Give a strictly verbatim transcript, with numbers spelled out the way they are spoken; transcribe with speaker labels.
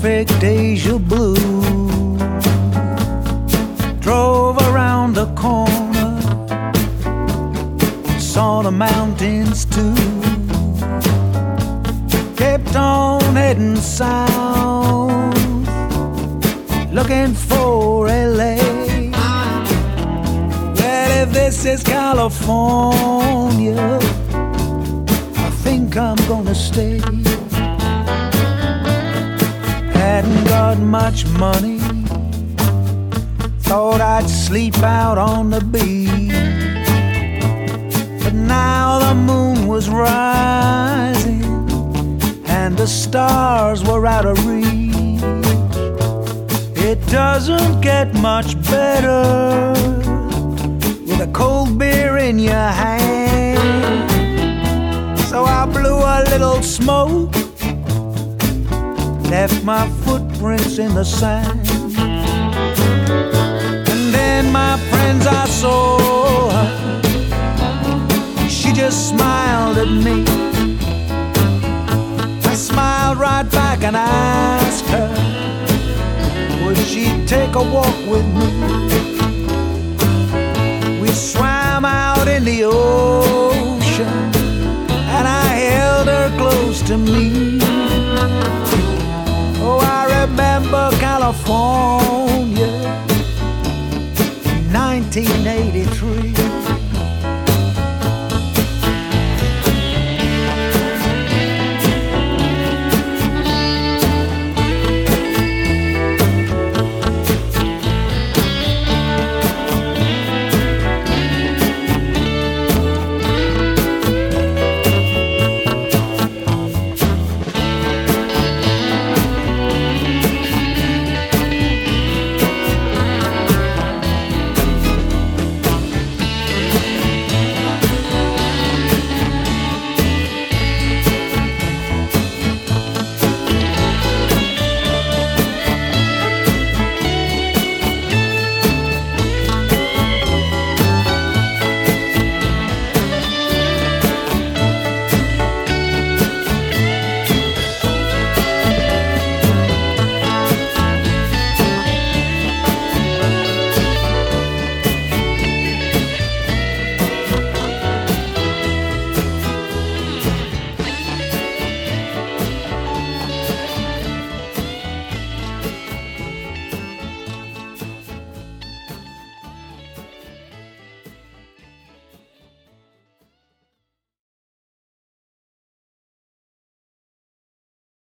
Speaker 1: perfect deja blue. Drove around the corner, saw the mountains too. Kept on heading south, looking for L A. Well, if this is California, I think I'm gonna stay. Hadn't got much money, thought I'd sleep out on the beach. But now the moon was rising and the stars were out of reach. It doesn't get much better with a cold beer in your hand. So I blew a little smoke, left my footprints in the sand. And then my friends, I saw her, she just smiled at me. I smiled right back and asked her, would she take a walk with me? We swam out in the ocean and I held her close to me. Oh, I remember California, nineteen eighty-three.